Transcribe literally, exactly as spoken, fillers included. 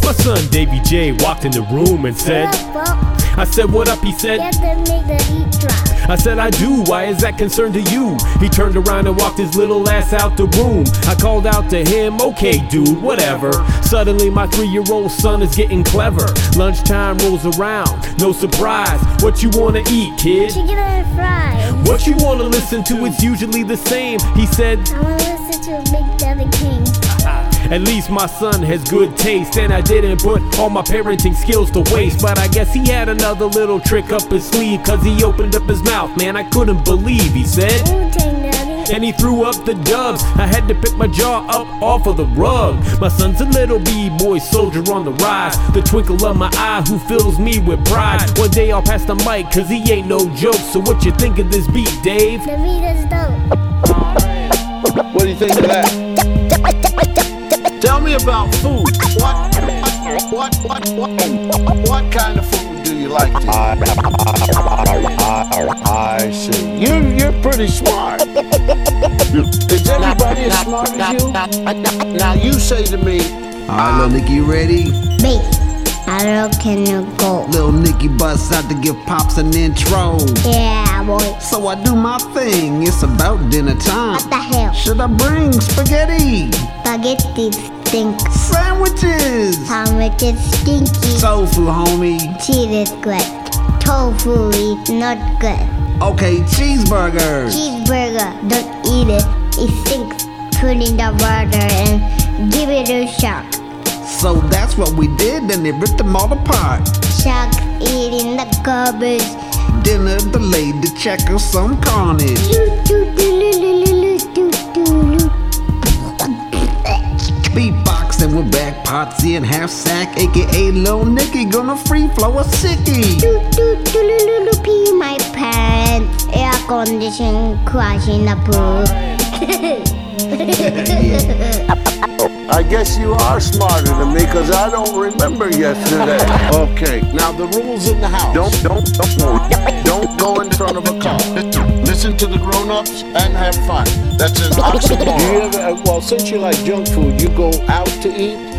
My son Davy J walked in the room and said, "What up, Pop? I said, what up? He said, Get to make the heat drop." I said, I do, why is that concern to you? He turned around and walked his little ass out the room. I called out to him, okay dude, whatever. Suddenly my three-year-old son is getting clever. Lunchtime rolls around, no surprise. What you wanna eat, kid? Chicken and fries. What you wanna listen to, it's usually the same. He said, I wanna listen to Big Daddy King. at least my son has good taste, and I didn't put all my parenting skills to waste. But I guess he had another little trick up his sleeve, cause he opened up his mouth, man, I couldn't believe. He said, Wu-Tang Daddy. and he threw up the dubs. I had to pick my jaw up off of the rug. My son's a little b-boy soldier on the rise, the twinkle of my eye who fills me with pride. One day I'll pass the mic cause he ain't no joke. So what you think of this beat, Dave? The beat is dope. What do you think of that? Tell me about food. What, what, what, what, what kind of food do you like to eat? I, I, I, I see. You, you're pretty smart. Is everybody as smart as you? Now you say to me, Alright, little Nicky, you ready? Bass. I don't can you go. Little Nicky busts out to give Pops an intro. Yeah, boy. So I do my thing, it's about dinner time. What the hell? Should I bring spaghetti? Spaghetti stinks. Sandwiches! Sandwiches stinky. Tofu, homie. Cheese is good. Tofu is not good. Okay, cheeseburgers. Cheeseburger, don't eat it. It stinks. Put in the water and give it a shock. So that's what we did, then they ripped them all apart. Sharks eating the garbage. Dinner delayed to check out some carnage. Beatbox and we're back, Potsy and half sack, aka Lil Nicky, gonna free flow a sickie. Pee my pants. Air condition crashing the pool. I guess you are smarter than me because I don't remember yesterday. Okay, now the rules in the house. Don't, don't, don't, don't go in front of a car. Listen to the grown-ups and have fun. That's an oxymoron. Do you ever, well, since you like junk food, you go out to eat?